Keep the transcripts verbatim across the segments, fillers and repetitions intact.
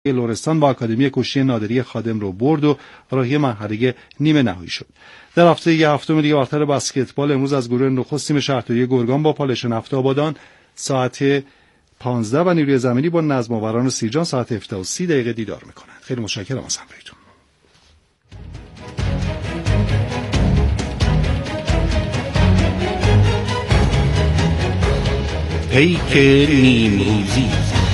لرستان با آکادمی کشتی نادری خادم رو برد و راهی مرحله نیمه نهایی شد. در هفته هفتم لیگ برتر بسکتبال امروز از گروه نخست تیم شهرداری گرگان با پالش نفت آبادان ساعت پانزده و نیروی زمینی با نظم آوران سیرجان ساعت هفده و سی دقیقه دیدار میکنند. خیلی متشکرم از همراهیتون. پیک نیمروزی.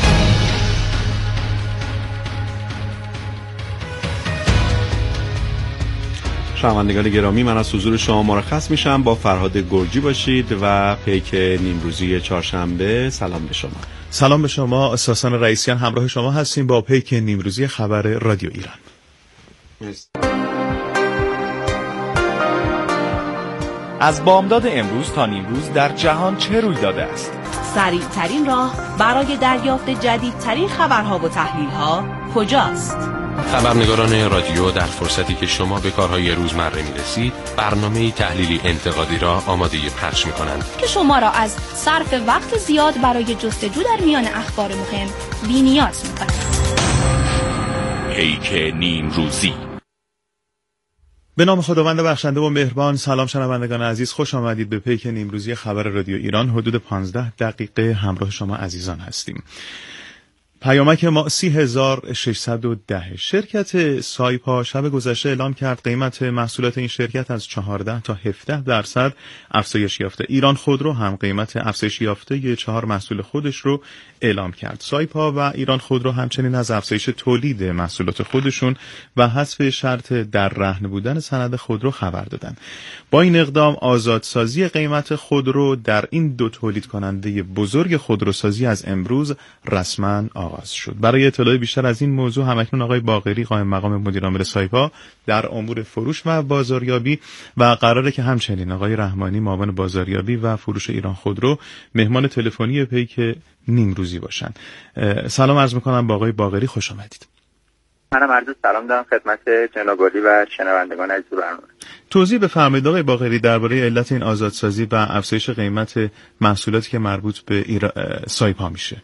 شنوندگان گرامی، من از حضور شما مرخص میشم. با فرهاد گرجی باشید و پیک نیمروزی چهارشنبه. سلام به شما. سلام به شما. ساسان رئیسیان همراه شما هستیم با پیک نیمروزی خبر رادیو ایران. مرسی. از بامداد امروز تا نیمروز در جهان چه روی داده است؟ سریع ترین راه برای دریافت جدیدترین خبرها و تحلیل‌ها کجاست؟ خبرنگاران رادیو در فرصتی که شما به کارهای روزمره می‌رسید، برنامه‌ای تحلیلی انتقادی را آماده پخش می‌کنند که شما را از صرف وقت زیاد برای جستجو در میان اخبار مهم بی‌نیاز می‌کند. پیک نیمروزی. به نام خداوند بخشنده و مهربان. سلام شنوندگان عزیز، خوش آمدید به پیک نیمروزی خبر رادیو ایران. حدود پانزده دقیقه همراه شما عزیزان هستیم. پیامک ما سی هزار و ششصد و ده. شرکت سایپا شب گذشته اعلام کرد قیمت محصولات این شرکت از چهارده تا هفده درصد افزایش یافته. ایران خودرو هم قیمت افزایش یافته چهار محصول خودش رو اعلام کرد. سایپا و ایران خودرو همچنین از افزایش تولید محصولات خودشون و حذف شرط در رهن بودن سند خودرو خبر دادن. با این اقدام آزادسازی قیمت خودرو در این دو تولید کننده بزرگ خودروسازی از امروز رسما آغاز شد. برای اطلاع بیشتر از این موضوع همکنون آقای باقری قائم مقام مدیر عامل سایپا در امور فروش و بازاریابی و قراره که همچنین آقای رحمانی معاون بازاریابی و فروش ایران خودرو مهمان تلفنی پیک نیمروزی باشن. سلام عرض میکنم با آقای باقری، خوش آمدید. منم عرض سلام دارم خدمت جناب عالی و شنوندگان عزیز برنامه. توضیح بفرمایید آقای باقری درباره علت این آزادسازی و افزایش قیمت محصولاتی که مربوط به ایرا... سایپا میشه.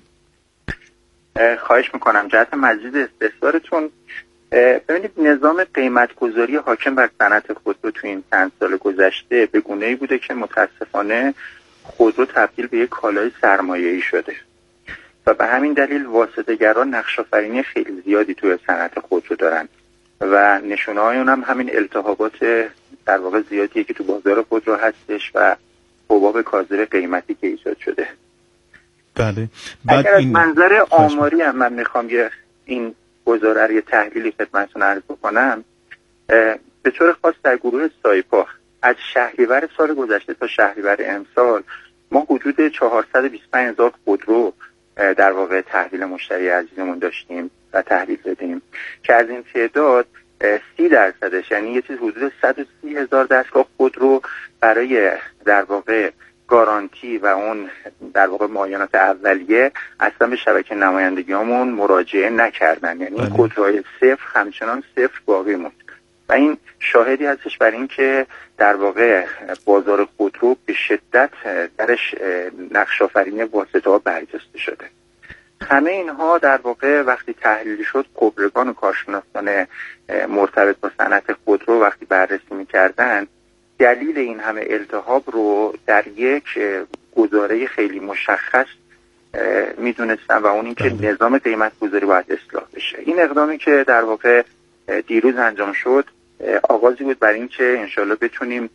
خواهش میکنم. جهت مزید استفسارتون، ببینید نظام قیمت گذاری حاکم بر صنعت خودرو تو این چند سال گذشته به گونه‌ای بوده که متاسفانه خودرو تبدیل به یک کالای سرمایه‌ای شده و به همین دلیل واسطه‌گران نقش‌آفرینی خیلی زیادی توی صنعت خودرو دارن و نشونه‌های اون هم همین التهابات در واقع زیادیه که تو بازار خودرو هستش و حباب کاذب قیمتی که ایجاد شده. بله. اگر از منظر آماری هم من میخوام یه این گزاره رو یه تحلیلی خدمتتون عرض بکنم، به طور خاص در گروه سایپا از شهریور سال گذشته تا شهریور امسال ما حدود چهارصد و بیست و پنج هزار خودرو در واقع تحویل مشتری عزیزمون داشتیم و تحویل دادیم که از این تعداد سی درصدش یعنی یه چیز حدود صد و سی هزار دستگاه خودرو برای در واقع گارانتی و اون در واقع معاینات اولیه اصلا به شبکه نمایندگیامون مراجعه نکردن، یعنی این خودروهای صفر همچنان صفر باقی موند و این شاهدی هستش بر این که در واقع بازار خودرو به شدت درش نقش آفرینی واسطه‌ها برجسته شده. همه اینها در واقع وقتی تحلیل شد، خبرگان و کارشناسان مرتبط با صنعت خودرو وقتی بررسی می‌کردن دلیل این همه التهاب رو در یک گزاره خیلی مشخص میدونستن و اون این که نظام قیمت گذاری باید اصلاح بشه. این اقدامی که در واقع دیروز انجام شد آغازی بود برای این که انشالله بتونیم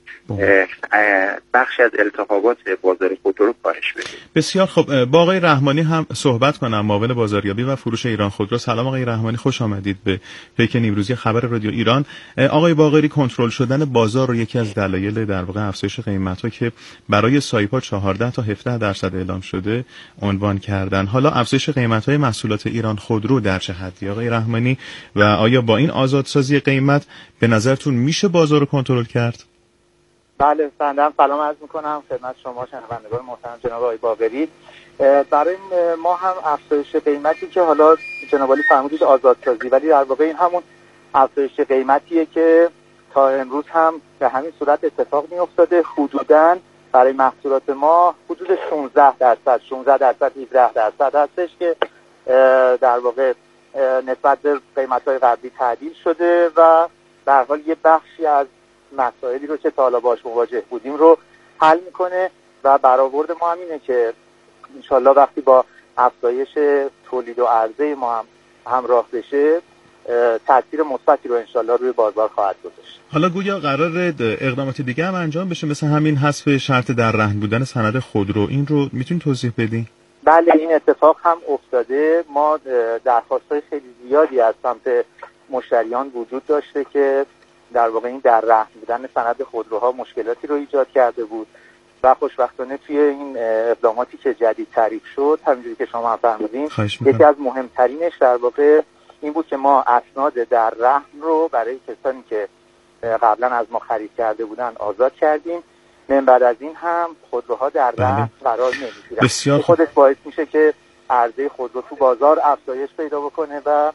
بخشی از التهابات بازار خودرو رو کاهش بدیم. بسیار خب. با آقای رحمانی هم صحبت کنم، معاون بازاریابی و فروش ایران خودرو. سلام آقای رحمانی، خوش آمدید به پیک نیمروزی خبر رادیو ایران. آقای باقری، کنترل شدن بازار رو یکی از دلایل در واقع افزایش قیمت‌ها که برای سایپا چهارده تا هفده درصد اعلام شده عنوان کردن. حالا افزایش قیمت‌های محصولات ایران خودرو در چه حدی آقای رحمانی و آیا با این آزادسازی قیمت به نظرتون میشه بازار رو کنترل کرد؟ بله، بنده سلام عرض میکنم خدمت شما شنوندگان محترم جناب آقای باقری. برای ما هم افزایش قیمتی که حالا جناب عالی فرمودید آزادسازی، ولی در واقع این همون افزایش قیمتیه که تا امروز هم به همین صورت اتفاق میافتاده. حدوداً برای محصولات ما حدود شانزده درصد شانزده درصد هجده درصد هستش که در واقع نسبت به قیمت‌های قبلی تعدیل شده و به هر حال یه بخشی از مسائلی رو که تا حالا باهاش مواجه بودیم رو حل میکنه و برآورد ما هم اینه که انشالله وقتی با افزایش تولید و عرضه ما هم همراه بشه تاثیر مثبتی رو انشالله روی بازار خواهد گذاشت. حالا گویا قرار اقدامات دیگه هم انجام بشه مثل همین حذف شرط در رهن بودن سند خودرو، این رو میتونید توضیح بدین؟ بله این اتفاق هم افتاده. ما درخواست‌های خیلی زیادی از سمت مشتریان وجود داشته که در واقع این در رهن بودن سند خودروها مشکلاتی رو ایجاد کرده بود و خوشبختانه توی این اقداماتی که جدید تعریف شد همونجوری که شما هم فرمودین یکی از مهمترینش در واقع این بود که ما اسناد در رهن رو برای کسانی که قبلا از ما خرید کرده بودن آزاد کردیم. من بعد از این هم خودروها در رهن قرار نمیگیرن. بسیار خودش باعث میشه که عرضه خودرو تو بازار افزایش پیدا بکنه و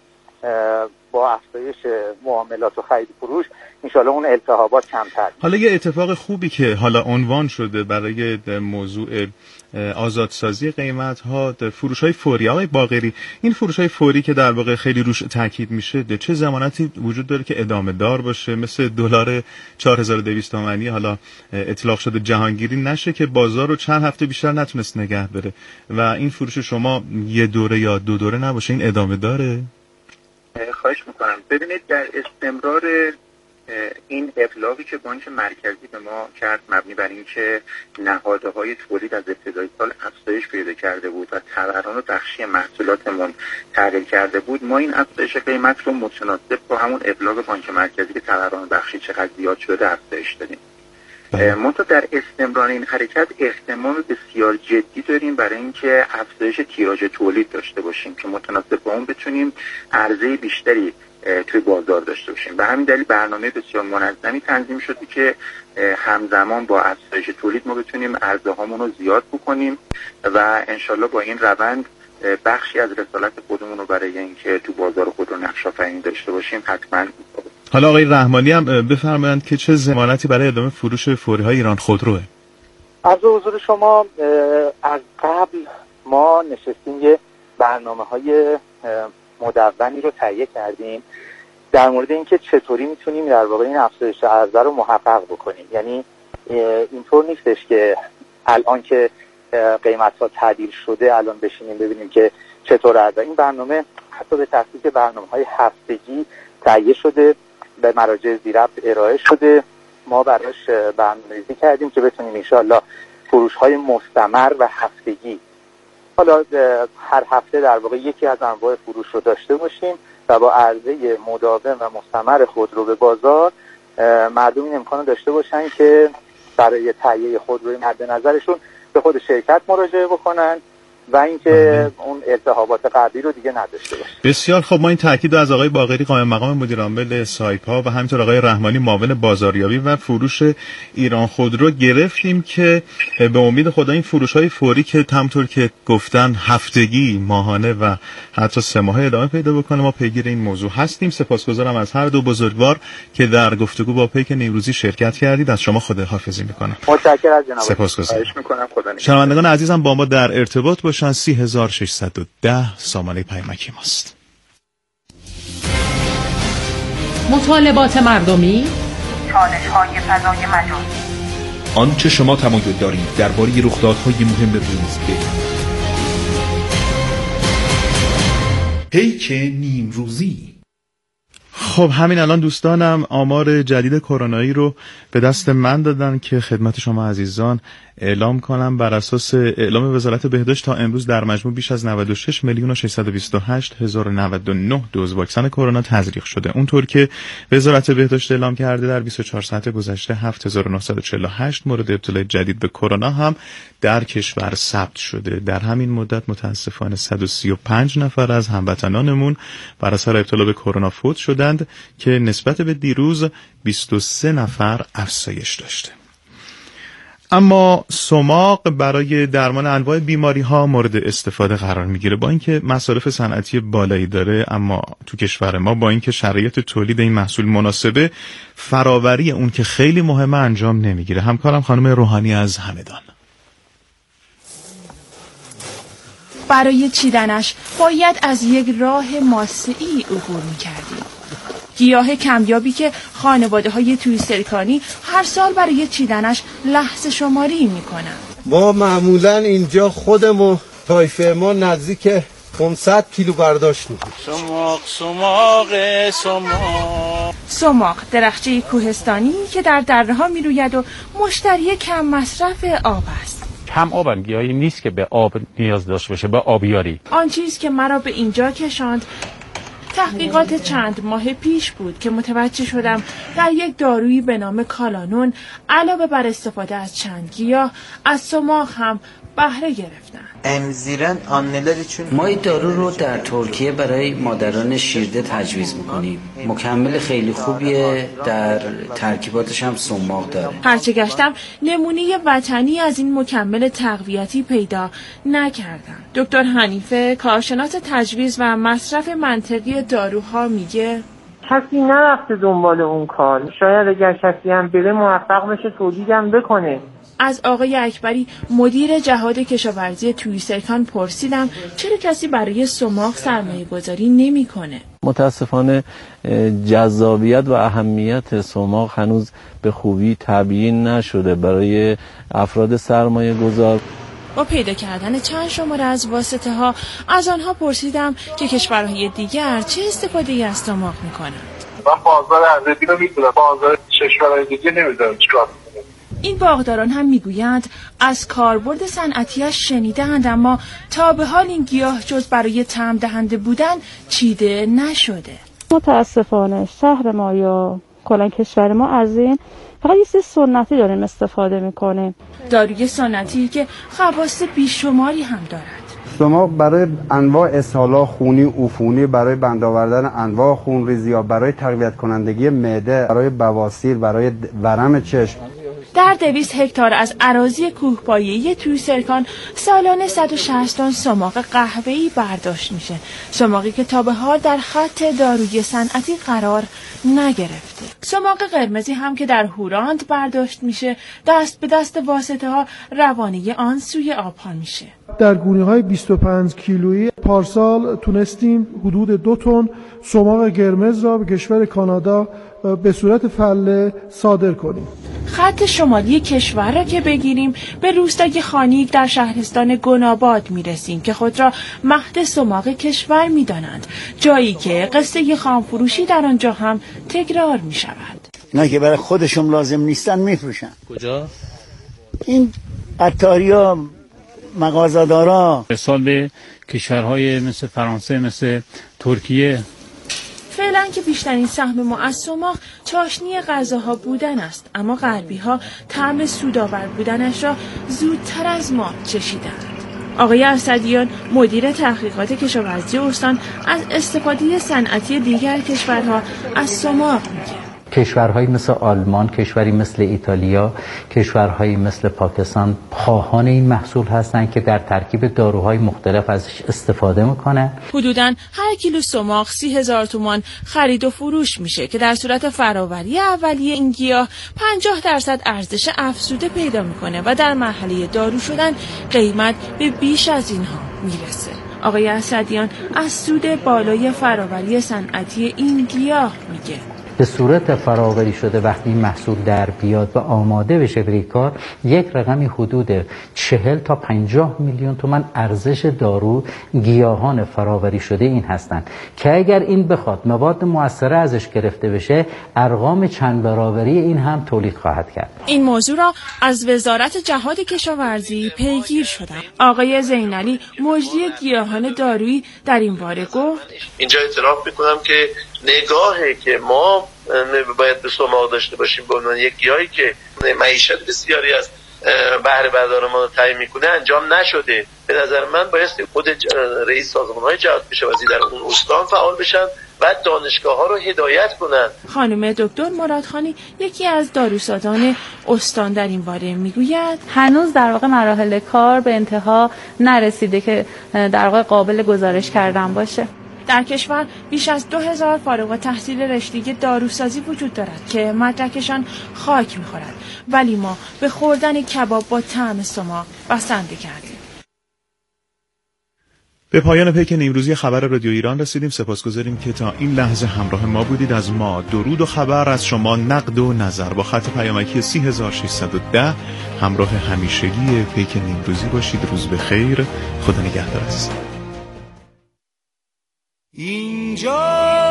با افزایش معاملات و خرید فروش انشالله اون التهابات کمتر. حالا یه اتفاق خوبی که حالا عنوان شده برای موضوع آزادسازی قیمت ها فروش های فوری. آقای باقری، این فروش های فوری که در واقع خیلی روش تاکید میشه چه ضمانتی وجود داره که ادامه دار باشه، مثل دلار چهار هزار و دویست تومانی حالا اطلاق شده جهانگیری نشه که بازار رو چند هفته بیشتر نتونست نگه داره و این فروش شما یه دوره یا دو دوره نباشه، این ادامه داره؟ خواهش میکنم. ببینید در استمرار این ابلاغی که بانک مرکزی به ما کرد مبنی بر اینکه نهادهای تولید از ابتدای سال افزایش پیدا کرده بود و تورم بخشی محصولاتمون تغییر کرده بود، ما این افزایش قیمت رو متناسب با همون ابلاغ بانک مرکزی که تورم بخشی چقدر زیاد شده افزایش دادیم. ما در استمرار این حرکت احتمال بسیار جدی داریم برای اینکه افزایش تیراژ تولید داشته باشیم که متناسب با اون بتونیم عرضه بیشتری توی بازار داشته باشیم. به همین دلیل برنامه بسیار منظمی تنظیم شده که همزمان با افزایش تولید ما بتونیم عرضه هامون رو زیاد بکنیم و انشالله با این روند بخشی از رسالت خودمون رو برای اینکه تو بازار خود رو نقش آفرینی داشته باشیم حتما. حالا آقای رحمانی هم بفرمایند که چه ضمانتی برای ادامه فروش فوری های ایران خودروه؟ از حضور شما از قبل ما نشستیم یه برنامه های مدونی رو تهیه کردیم در مورد اینکه چطوری میتونیم در واقع این افزایش عرضه رو محقق بکنیم. یعنی اینطور نیستش که الان که قیمت ها تعدیل شده الان بشینیم ببینیم که چطور عرضه. این برنامه حتی به ترتیب برنامه های هفتگی تهیه شده، به مراجع ذی‌ربط ارائه شده. ما براش برنامه‌ریزی کردیم که بتونیم انشاءالله فروش های مستمر و هفتگی حالا هر هفته در واقع یکی از انواع فروش رو داشته باشیم و با عرضه مداوم و مستمر خودرو به بازار مردم این امکان داشته باشن که برای تهیه خودروی مد نظرشون به خود شرکت مراجعه بکنن و اینکه اون التهابات قبلی رو دیگه نداشته باشه. بسیار خب، ما این تاکید از آقای باقری قائم مقام مدیر عامل سایپا و همینطور آقای رحمانی معاون بازاریابی و فروش ایران خودرو گرفتیم که به امید خدا این فروش‌های فوری که همونطور که گفتن هفتگی، ماهانه و حتی سه ماهه ادامه پیدا بکنه، ما پیگیر این موضوع هستیم. سپاسگزارم از هر دو بزرگوار که در گفتگو با پیک نیمروزی شرکت کردید. از شما خداحافظی میکنم. متشکرم از جناب. سپاسگزارم. میکنم. خدا شنوندگان عزیزم با ما در ارتباط باشن. سی هزار و ششصد و ده سامانه پیامکی ماست. مطالبات مردمی، چالش‌های فضای مجازی، آنچه شما تمایل دارید درباره رخدادهای مهم روز بگویید. پیک نیمروزی. خب همین الان دوستانم آمار جدید کرونایی رو به دست من دادن که خدمت شما عزیزان اعلام کنم. بر اساس اعلام وزارت بهداشت تا امروز در مجموع بیش از نود و شش میلیون و ششصد و بیست و هشت هزار و نود و نه دوز واکسن کرونا تزریق شده. اونطور که وزارت بهداشت اعلام کرده در بیست و چهار ساعت گذشته هفت هزار و نهصد و چهل و هشت مورد ابتلا جدید به کرونا هم در کشور ثبت شده. در همین مدت متاسفانه صد و سی و پنج نفر از هموطنانمون بر اثر ابتلا به کرونا فوت شدند که نسبت به دیروز بیست و سه نفر افزایش داشته. اما سماق برای درمان انواع بیماری ها مورد استفاده قرار میگیره. با اینکه مصارف صنعتی بالایی داره، اما تو کشور ما با اینکه شرایط تولید این محصول مناسبه، فراوری اون که خیلی مهمه انجام نمیگیره. همکارم خانم روحانی از همدان. برای چیدنش باید از یک راه ماسه‌ای عبور می‌کردیم. گیاه کمیابی که خانواده‌های توییسرکانی هر سال برای چیدنش لحظه شماری می‌کنند. ما معمولاً اینجا خودمون طایفه ما نزدیک پانصد کیلو برداشت می‌کنیم. سماق سماق سماق سماق درخچه کوهستانی که در دره‌ها می‌روید و مشتری کم مصرف آب است. کم آبن، گیاهی نیست که به آب نیاز داشته باشه، به آبیاری. آن چیز که مرا به اینجا کشاند تحقیقات چند ماه پیش بود که متوجه شدم در یک دارویی به نام کالانون علاوه بر استفاده از چند گیاه از سماق هم بهره گرفتن. emziren anneler için ما این دارو رو در ترکیه برای مادران شیرده تجویز میکنیم. مکمل خیلی خوبیه، در ترکیباتش هم سماق داره. هرچه گشتم نمونه وطنی از این مکمل تقویتی پیدا نکردم. دکتر حنیفه کارشناس تجویز و مصرف منطقی داروها میگه کسی نرفته دنبال اون کار. شاید اگر کسی هم بره موفق بشه تولیدم بکنه. از آقای اکبری مدیر جهاد کشاورزی توییسرکان پرسیدم چرا کسی برای سماق سرمایه گذاری نمی کنه؟ متاسفانه جذابیت و اهمیت سماق هنوز به خوبی تبیین نشده برای افراد سرمایه گذار. با پیدا کردن چند شماره از واسطه ها از آنها پرسیدم که کشورهای دیگر چه استفاده از سماق می کنند. من بازار ارزدی رو میدونم، بازار کشورهای دیگه نمیدونم چیکار. این باغداران هم میگویند از کاربرد صنعتیش شنیدند اما تا به حال این گیاه جز برای طعم دهنده بودن چیده نشده. متاسفانه شهر ما یا کلا کشور ما از این فقط یه سنتی داریم استفاده میکنیم. داروی سنتی که خواص بیشماری هم دارد. سماق برای انواع اسهالات خونی، عفونی، برای بند آوردن انواع خونریزی یا برای تقویت کنندگی معده، برای بواسیر، برای ورم چشم. در دویست هکتار از اراضی کوهپایه‌ای توییسرکان سالانه صد و شصت تن سماق قهوه‌ای برداشت میشه. سماقی که تا به حال در خط داروی صنعتی قرار نگرفته. سماق قرمزی هم که در هوراند برداشت میشه دست به دست واسطه ها روانه آن سوی آبها میشه. در گونه‌های بیست و پنج کیلویی پارسال تونستیم حدود دو تن سماق قرمز را به کشور کانادا به صورت فله صادر کنیم. خط شمالی کشور را که بگیریم به روستای خانیک در شهرستان گناباد میرسیم که خود را مهد سماق کشور میدانند، جایی که قصه خامفروشی در آنجا هم تکرار می شود. اینا که برای خودشون لازم نیستن میفروشن. کجا؟ این عطاریا، مغازه‌دارا. ارسال به کشورهای مثل فرانسه، مثل ترکیه. فعلا که بیشترین سهم ما از سماق چاشنی غذاها بودن است، اما غربی ها طعم سودآور بودنش را زودتر از ما چشیدند. آقای اسدیان مدیر تحقیقات کشاورزی استان از استفاده صنعتی دیگر کشورها از سماق میگه. کشورهایی مثل آلمان، کشوری مثل ایتالیا، کشورهایی مثل پاکستان خواهان این محصول هستند که در ترکیب داروهای مختلف ازش استفاده میکنن. حدوداً هر کیلو سماق سی هزار تومان خرید و فروش میشه که در صورت فراوری اولیه این گیاه پنجاه درصد ارزش افزوده پیدا میکنه و در مرحله دارو شدن قیمت به بیش از اینها میرسه. آقای اسدیان از سود بالای فراوری صنعتی این گیاه میگه. به صورت فراوری شده وقتی این محصول در بیاد و آماده بشه برای کار، یک رقمی حدود چهل تا پنجاه میلیون تومان ارزش دارو گیاهان فراوری شده این هستند که اگر این بخواد مواد مؤثره ازش گرفته بشه ارقام چند برابری این هم تولید خواهد کرد. این موضوع را از وزارت جهاد کشاورزی پیگیر شدم. آقای زینالی مجری گیاهان دارویی در این باره گفت اینجا اعتراف میکنم که نگاهی که ما باید به سماق داشته باشیم به عنوان یک گیاهی که معیشت بسیاری از بهره بردار ما رو تعیین میکنه انجام نشده. به نظر من باید خود رئیس سازمان‌های جهاد کشاورزی در اون استان فعال بشن و دانشگاه‌ها رو هدایت کنن. خانم دکتر مرادخانی یکی از داروسازان استان در این باره میگوید هنوز در واقع مراحل کار به انتها نرسیده که در واقع قابل گزارش کردن باشه. در کشور بیش از دو هزار فارغ التحصیل رشته داروسازی وجود دارد که مدرکشان خاک می‌خورد، ولی ما به خوردن کباب با طعم سماق بسنده کردیم. به پایان پیک نیمروزی خبر رادیو ایران رسیدیم. سپاسگزاریم که تا این لحظه همراه ما بودید. از ما درود و خبر، از شما نقد و نظر با خط پیامکی سی هزار و ششصد و ده همراه همیشگی پیک نیمروزی باشید. روز بخیر، خدا نگهدار است. اینجا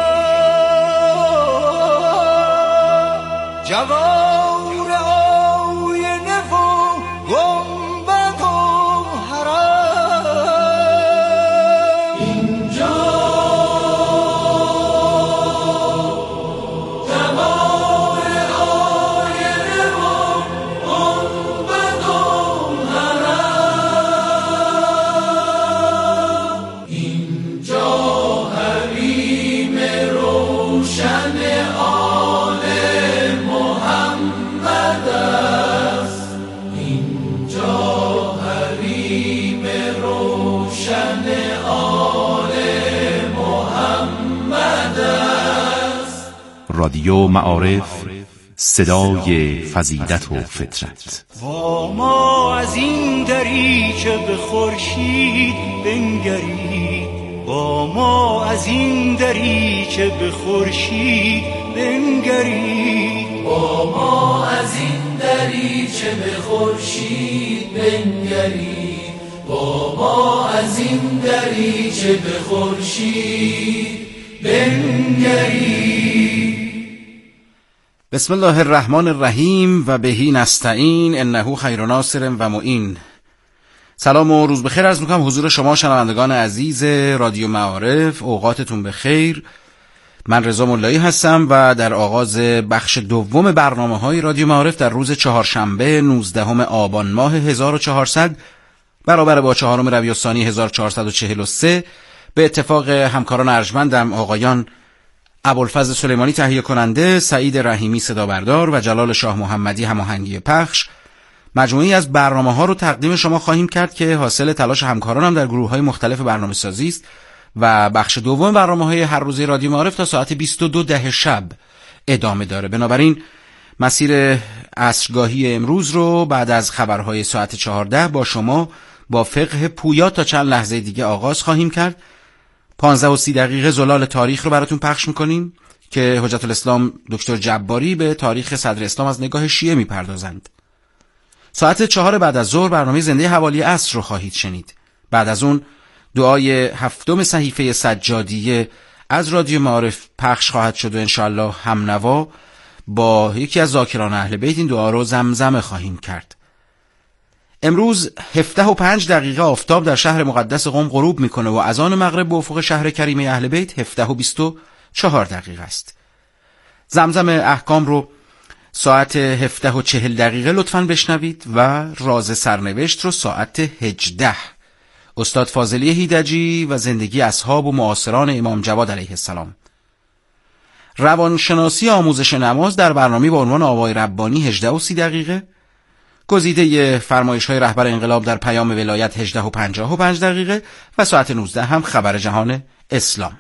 جوار آینه و گنبد و حرم، اینجا جوار آینه و گنبد و حرم، اینجا حریم روشن آل محمد است، اینجا حریم روشن آل محمد است. رادیو معارف، صدای فضیلت و فطرت. با ما از این دریچه به خورشید بنگرید، با ما از این دریچه به خورشید بنگرید، با ما از این دریچه به خورشید بنگرید، با ما از این دریچه به خورشید بنگرید. بسم الله الرحمن الرحیم و بهی نستعین انه خیر ناصر و معین. سلام و روز بخیر عرض میکنم حضور شما شنوندگان عزیز رادیو معارف. اوقاتتون بخیر. من رضا ملایی هستم و در آغاز بخش دوم برنامه‌های رادیو معارف در روز چهارشنبه نوزدهم آبان ماه هزار و چهارصد برابر با چهارم ربیع الثانی هزار و چهارصد و چهل و سه به اتفاق همکاران ارجمندم آقایان ابوالفضل سلیمانی تهیه کننده، سعید رحیمی صدا بردار و جلال شاه محمدی هماهنگی پخش، مجموعی از برنامه‌ها رو تقدیم شما خواهیم کرد که حاصل تلاش همکارانم در گروه‌های مختلف برنامه‌سازی است و بخش دوم برنامه‌های هر روزه رادیو معارف تا ساعت بیست و دو ده شب ادامه داره. بنابراین مسیر عصرگاهی امروز رو بعد از خبرهای ساعت چهارده با شما با فقه پویا تا چند لحظه دیگه آغاز خواهیم کرد. پانزده و سی دقیقه زلال تاریخ رو براتون پخش می‌کنیم که حجت الاسلام دکتر جباری به تاریخ صدر اسلام از نگاه شیعه می‌پردازند. ساعت چهار بعد از ظهر برنامه زنده حوالی عصر رو خواهید شنید. بعد از اون دعای هفتم صحیفه سجادیه از رادیو معارف پخش خواهد شد و انشالله هم نوا با یکی از ذاکران اهل بیت این دعا رو زمزمه خواهیم کرد. امروز هفده و پنج دقیقه آفتاب در شهر مقدس قم غروب میکنه و اذان مغرب به افق شهر کریمه اهل بیت هفده و بیست و چهار دقیقه است. زمزم احکام رو ساعت هفده و چهل دقیقه لطفاً بشنوید و راز سرنوشت رو ساعت هجده. استاد فاضلی هیدجی و زندگی اصحاب و معاصران امام جواد علیه السلام. روانشناسی آموزش نماز در برنامه با عنوان آوای ربانی هجده و سی دقیقه. گزیده فرمایش های رهبر انقلاب در پیام ولایت هجده و پنجاه و پنج دقیقه و ساعت نوزده هم خبر جهان اسلام.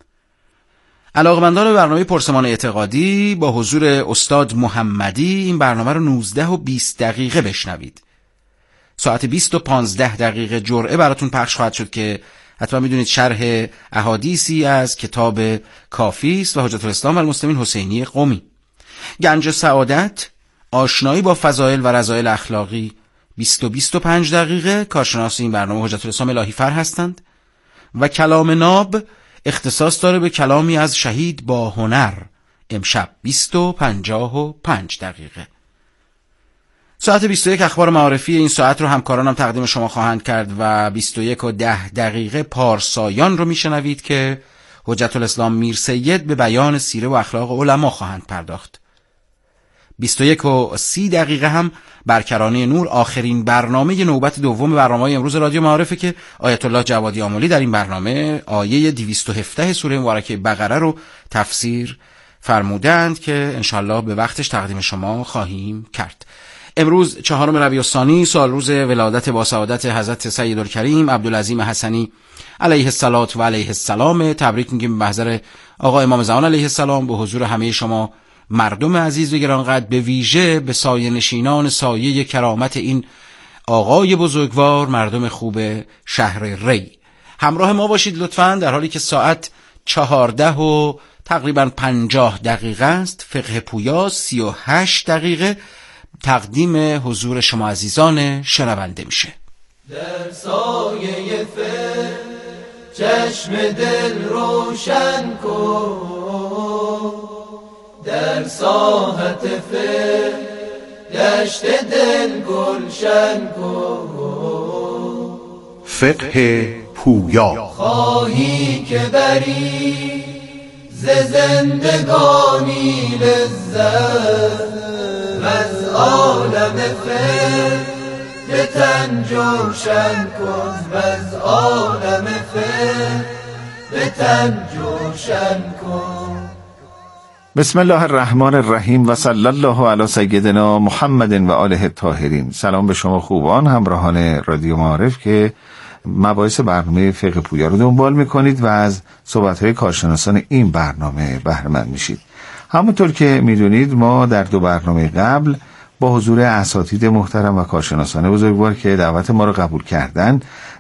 علاقمندان برنامه پرسمان اعتقادی با حضور استاد محمدی این برنامه رو نوزده و بیست دقیقه بشنوید. ساعت بیست و پانزده دقیقه جرعه براتون پخش خواهد شد که حتما میدونید شرح احادیثی از کتاب کافی است و حجت الاسلام و المسلمین حسینی قمی. گنج سعادت، آشنایی با فضائل و رذائل اخلاقی بیست و بیست و پنج دقیقه. کارشناس این برنامه حجت الاسلام الهی فر هستند و کلام ناب اختصاص داره به کلامی از شهید با هنر. امشب بیست و پنجاه و پنج دقیقه. ساعت بیست و یک اخبار معارفی این ساعت رو همکارانم تقدیم شما خواهند کرد و بیست و یک و ده دقیقه پارسایان رو میشنوید که حجت الاسلام میر سید به بیان سیره و اخلاق علما خواهند پرداخت. بیست و یک و سی دقیقه هم برکرانه نور آخرین برنامه نوبت دوم برنامه امروز رادیو معارفه که آیت الله جوادی آملی در این برنامه آیه دویست و هفده سوره مبارکه بقره رو تفسیر فرمودند که انشالله به وقتش تقدیم شما خواهیم کرد. امروز چهارم ربیع الثانی سال روز ولادت با سعادت حضرت سیدالکریم عبدالعظیم حسنی علیه الصلاة و علیه السلام. تبریک میگیم به محضر آقا امام زمان علیه السلام، به حضور همه شما مردم عزیز و گرانقدر، به ویژه به سایه نشینان سایه کرامت این آقای بزرگوار، مردم خوب شهر ری. همراه ما باشید لطفاً، در حالی که ساعت چهارده و تقریبا پنجاه دقیقه است. فقه پویا سی و هشت دقیقه تقدیم حضور شما عزیزان شنونده میشه. در سایه فقه چشم دل روشن کن، در ساحت فقه دشت دل گلشن کن. فقه پویا. خواهی که بری ز زندگانی لذت، از عالم فقه به تن جوشن کن، از عالم فقه به تن جوشن کن. بسم الله الرحمن الرحیم و صلی الله علی سیدنا محمد و آله الطاهرین. سلام به شما خوبان همراهان رادیو معارف که مباحث برنامه فقه پویا رو دنبال میکنید و از صحبت‌های کارشناسان این برنامه بهره مند میشید. همونطور که میدونید ما در دو برنامه قبل با حضور اساتید محترم و کارشناسان بزرگوار که دعوت ما رو قبول کردن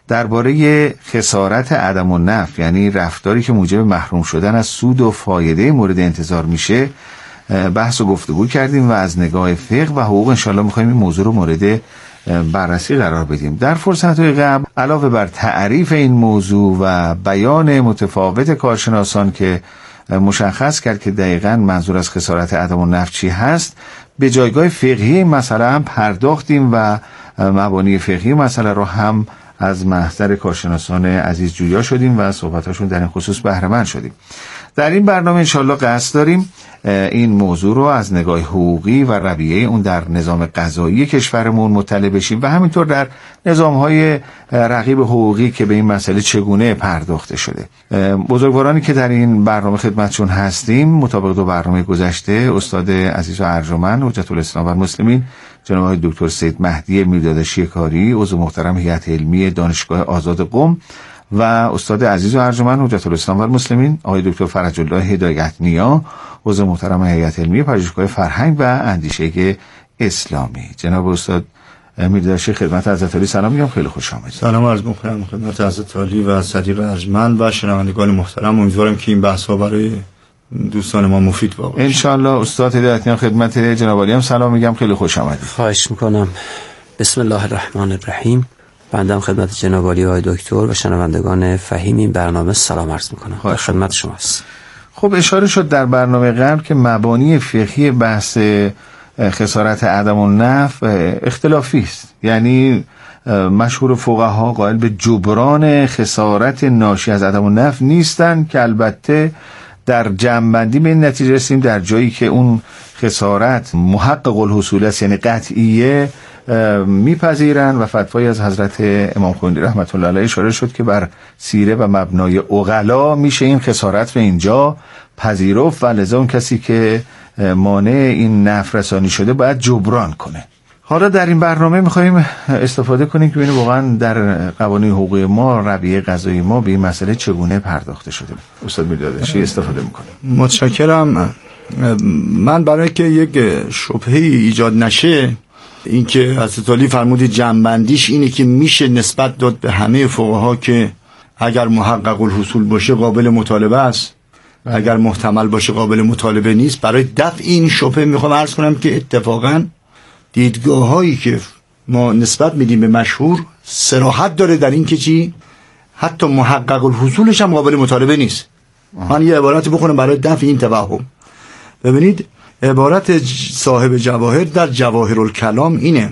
درباره خسارت عدم النفع، یعنی رفتاری که موجب محروم شدن از سود و فایده مورد انتظار میشه، بحث و گفتگو کردیم و از نگاه فقه و حقوق انشالله میخوایم این موضوع رو مورد بررسی قرار بدیم. در فرصت‌های قبل علاوه بر تعریف این موضوع و بیان متفاوت کارشناسان که مشخص کرد که دقیقاً منظور از خسارت عدم النفع چی هست، به جایگاه فقهی مسئله هم پرداختیم و مبانی فقهی مسئله رو هم از محضر کارشناسان عزیز جویا شدیم و صحبتاشون در این خصوص بهره مند شدیم. در این برنامه انشالله قصد داریم این موضوع رو از نگاه حقوقی و رویه اون در نظام قضایی کشورمون مطلع بشیم و همینطور در نظام‌های رقیب حقوقی که به این مسئله چگونه پرداخته شده. بزرگوارانی که در این برنامه خدمتشون هستیم مطابق دو برنامه گذشته، استاد عزیز و ارجمند حجت الاسلام و المسلمین جناب آقای دکتر سید مهدی میردادشی کاری، عضو محترم هیئت علمی دانشگاه آزاد قم، و استاد عزیز و ارجمند حجت الاسلام و المسلمین آقای دکتر فرج الله هدایت نیا، عضو محترم هیئت علمی پژوهشگاه فرهنگ و اندیشه اسلامی. جناب استاد میردادشی خدمت حضرت علی سلام میگم، خیلی خوش آمدید. سلام عرض می‌کنم خدمت حضرت علی و صدیق ارجمند و شنوندگان محترم. امیدوارم که این بحث‌ها برای دوستان ما مفید باشه ان شاء الله. استاد هدایت نیا خدمت جناب علی هم سلام میگم، خیلی خوش آمدید. خواهش میکنم. بسم الله الرحمن الرحیم. بنده خدمت جناب علی و دکتر و شنوندگان فهیم این برنامه سلام عرض میکنم. در خدمت شماست. خب اشاره شد در برنامه قبل که مبانی فقهی بحث خسارت عدم النفع اختلافی است، یعنی مشهور فقها قائل به جبران خسارت ناشی از عدم النفع نیستند که البته در جمع‌بندی به این نتیجه رسیم در جایی که اون خسارت محقق الحصول است یعنی قطعیه میپذیرن و فتوایی از حضرت امام خمینی رحمت الله علیه اشاره شد که بر سیره و مبنای عقلا میشه این خسارت رو اینجا پذیرفت و لذا اون کسی که مانع این نفع رسانی شده باید جبران کنه. حالا در این برنامه میخواییم استفاده کنیم که ببینیم واقعا در قوانین حقوقی ما رویه قضایی ما به این مسئله چگونه پرداخته شده. استاد میردادشی استفاده میکنه. متشکرم. من برای که یک شبهه ایجاد نشه، اینکه حضرت علی فرمودید جنبندیش اینه که میشه نسبت داد به همه فقها که اگر محقق الحصول باشه قابل مطالبه است و اگر محتمل باشه قابل مطالبه نیست. برای دفع این شبهه میخوام عرض کنم که اتفاقا دیدگاه هایی که ما نسبت میدیم به مشهور صراحت داره در این که چی حتی محقق الحصولش هم قابل مطالبه نیست. من یه عبارتی بخونم برای دفع این توهم. ببینید عبارت صاحب جواهر در جواهر الکلام اینه: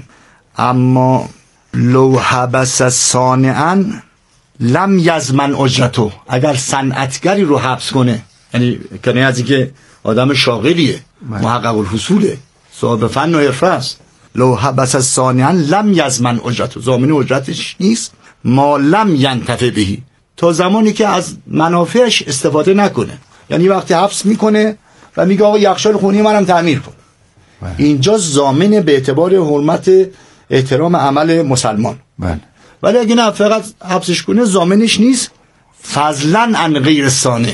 اما لو حبس صانعا لم یضمن اجرته. اگر صنعتگری رو حبس کنه، یعنی کنه از اینکه آدم شاغلیه، محقق الحصوله، صاحب فن و حرفه است، لو حبس صانعا لم یضمن اجرته، ضامن اجرتش نیست، ما لم ینتفع بهی، تا زمانی که از منافعش استفاده نکنه. یعنی وقتی حبس میکنه و میگه آقا یخچال خونی منم تعمیر کن، اینجا ضامن به اعتبار حرمت احترام عمل مسلمان. بله. ولی اگه نه فقط حبسش کنه ضامنش نیست، فضلا عن غیر صانع.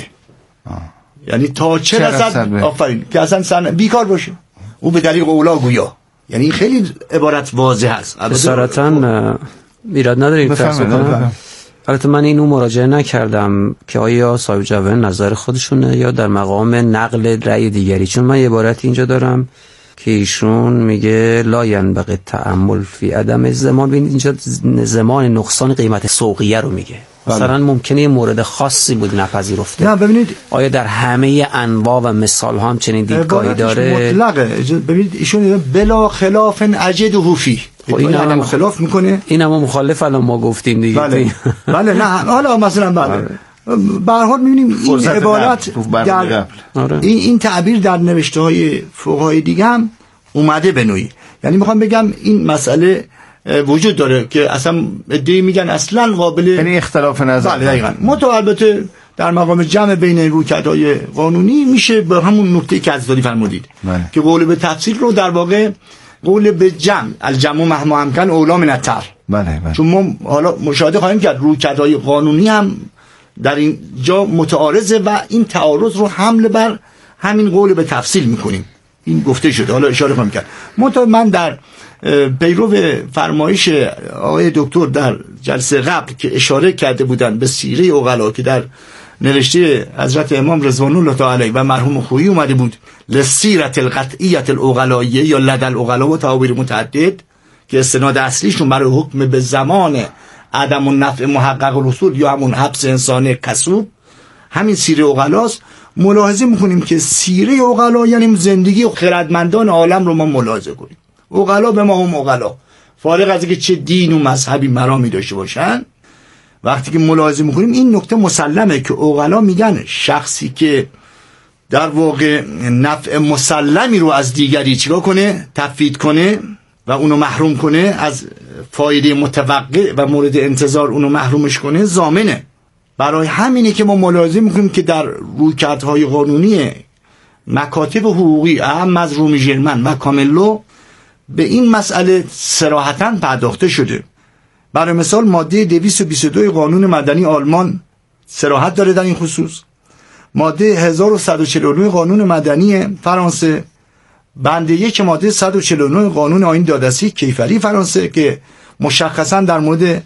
یعنی تا چه رسد آفرین که اصلا صنع بیکار باشه، او به دلیل اولا گویا. یعنی خیلی عبارت واضح است. بسارتاً ایراد نداریم. البته من اینو مراجعه نکردم که آیا صاحب جوان نظر خودشونه یا در مقام نقل رأی دیگری، چون من یه عبارت اینجا دارم که ایشون میگه لا ینبغی التأمل فی عدم زمان. ببینید اینجا زمان نقصان قیمت سوقیه رو میگه. مثلا ممکنه یه مورد خاصی بود نپذیرفته. نه ببینید آیا در همه انواع و مثال ها هم چنین دیدگاهی داره؟ مطلقه. ببینید ایشون بلا خلاف اجده فی، خب این هم خلاف میکنه، این هم مخالف الان ما گفتیم دیگه. بله بله نه حالا مثلا بله به هر حال می‌بینیم این عبارت در این این تعبیر در نوشته‌های فقهای دیگه هم اومده به نوعی. یعنی میخوام بگم این مسئله وجود داره که اصلا ادعی میگن اصلا قابل یعنی اختلاف نظر. بله دقیقاً. متو البته در مقام جمع بین رویکردهای قانونی میشه به همون نکته که عزیزی فرمودید بله. که قول به تفصیل رو در واقع قول به جمع الجمع مهما امکن اولا من التر. بله بله. چون ما حالا مشاهده خواهیم کرد رویکردهای قانونی هم در این جا متعارضه و این تعارض رو حمل بر همین قول به تفصیل میکنیم. این گفته شده، حالا اشاره خواهم کرد. منتها من در پیرو فرمایش آقای دکتر در جلسه قبل که اشاره کرده بودن به سیره عقلا که در نوشته حضرت امام رضوان الله تعالی علیه و مرحوم خویی اومده بود لسیرت القطعیت العقلاییه یا لدى العقلا و تعابیر متعدد که استناد اصلیشون برای حکم به زمان عدم النفع محقق الرسول یا همون حبس انسان کسوب همین سیره عقلاست. ملاحظه میکنیم که سیره عقلا یعنی زندگی خردمندان عالم رو ما ملاحظه کنیم. عقلا به ما هم عقلا فارغ از اینکه چه دین و مذهبی مرامی داشته باشن، وقتی که ملاحظه میکنیم این نکته مسلمه که عقلا میگن شخصی که در واقع نفع مسلمی رو از دیگری چیکار کنه، تفویض کنه و اونو محروم کنه از فایده متوقع و مورد انتظار اونو محرومش کنه، ضامنه. برای همینه که ما ملاحظه میکنیم که در رویکردهای قانونی مکاتب حقوقی اهم از رومی ژرمن و کاملو به این مسئله صراحتاً پرداخته شده. برای مثال ماده دویست و بیست و دو قانون مدنی آلمان صراحت داره در این خصوص. ماده هزار و صد و چهل و نه قانون مدنی فرانسه، بند یک ماده صد و چهل و نه قانون آیین دادرسی کیفری فرانسه که مشخصاً در مورد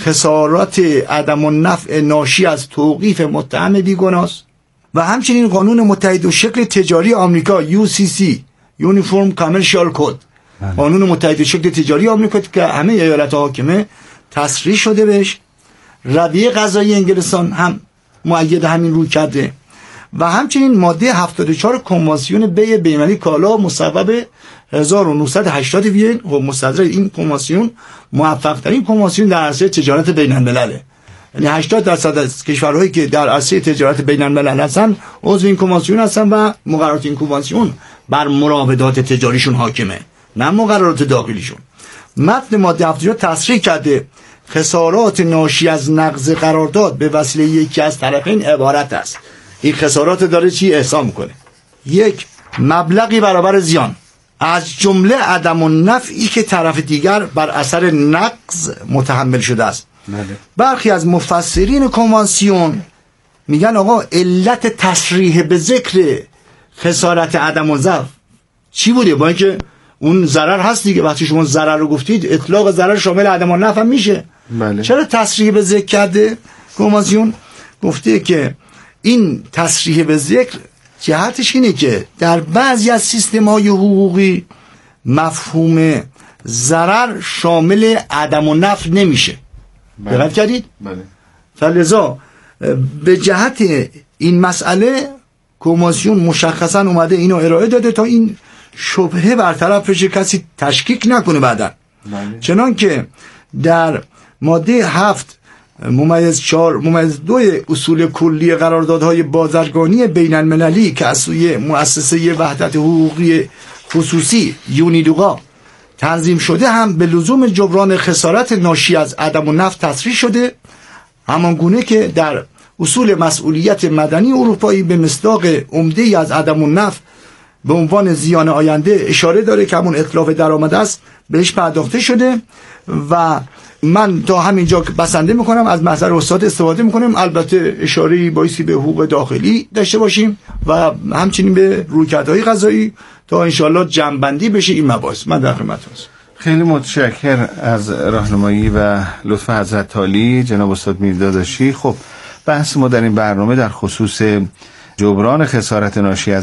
خسارات عدم النفع ناشی از توقیف متهم بیگناست، و همچنین قانون متحد الشکل تجاری آمریکا یو سی سی یونیفورم کامرشال کد، قانون متحد الشکل تجاری آمریکا که همه ایالت حاکمه تصریح شده بهش. رویه قضایی انگلستان هم مؤید همین روی کرده و همچنین ماده هفتاد و چهار کنوانسیون بی بین‌المللی کالا مصوب هزار و نهصد و هشتاد وین و مستدرک این کنوانسیون موفق ترین کنوانسیون در عرصه تجارت بین الملله. یعنی هشتاد درصد از کشورهایی که در عرصه تجارت بین الملل هستن عضو این کنوانسیون هستن و مقررات این کنوانسیون بر مراودات تجاریشون حاکمه، نه مقررات داخلیشون. متن ماده هفتاد و چهار تصریح کرده خسارات ناشی از نقض قرارداد به وسیله یکی از طرفین عبارت است. این خسارات داره چی احسان میکنه؟ یک، مبلغی برابر زیان از جمله عدم النفعی که طرف دیگر بر اثر نقض متحمل شده است. برخی از مفسرین کنوانسیون میگن آقا علت تصریح به ذکر خسارت عدم النفع چی بوده؟ با اینکه اون ضرر هست دیگه، وقتی شما ضرر رو گفتید اطلاق ضرر شامل عدم النفع هم میشه. بله. چرا تصریح به ذکر کرده کنوانسیون؟ گفته که این تصریح به ذکر جهتش اینه که در بعضی از سیستم‌های حقوقی مفهوم ضرر شامل عدم النفع نمیشه. دقت کردید؟ بله. فلذا به جهت این مسئله کنوانسیون مشخصا اومده اینو ارائه داده تا این شبهه برطرف بشه، کسی تشکیک نکنه بعداً. بله. چنان که در ماده هفت ممیز چهار ممیز دو اصول کلی قراردادهای بازرگانی بین المللی که از سوی مؤسسه وحدت حقوقی خصوصی یونیدوغا تنظیم شده هم به لزوم جبران خسارت ناشی از عدم النفع تصریح شده، همان گونه که در اصول مسئولیت مدنی اروپایی به مصداق عمده‌ای از عدم النفع به عنوان زیان آینده اشاره داره که همون اتلاف درآمد است بهش پرداخته شده. و من تا همینجا بسنده میکنم، از محضر استاد استفاده میکنم، البته اشاره‌ای بایستی به حقوق داخلی داشته باشیم و همچنین به رویکردهای قضایی تا انشاءالله جمع‌بندی بشه این مباحث. من در خدمتتون هستم. خیلی متشکر از راهنمایی و لطف حضرت عالی جناب استاد میرداداشی. خب بحث ما در این برنامه در خصوص جبران خسارت ناشی از